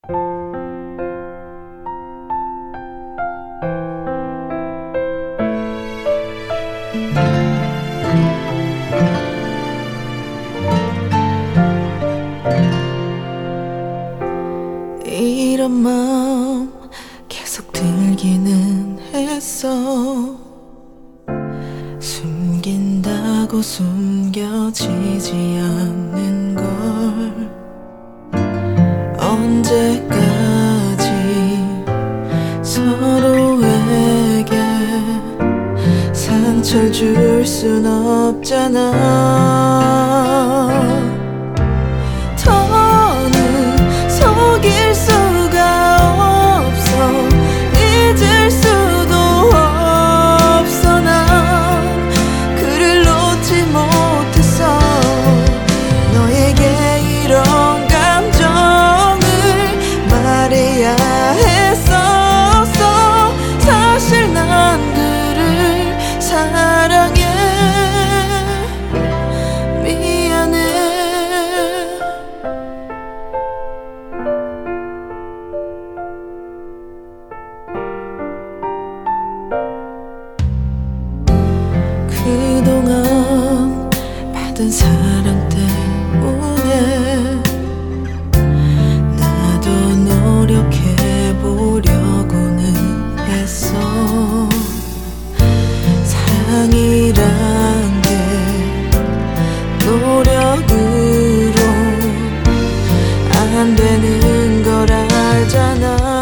이런 마음 계속 들기는 했어. 숨긴다고 숨겨지지 않는 걸. 언제까지 서로에게 상처를 줄 순 없잖아. 더는 속일 수가 없어. 잊을 수도 없어. 난 그를 놓지 못했어. 너에게 이런 감정을 말해야 했었어. 사실 난 그를 사랑해. 미안해. 그동안 받은 사랑 때문에 나도 노력해보려고는 했어. 사랑이란 게 노력으로 안 되는 걸 알잖아.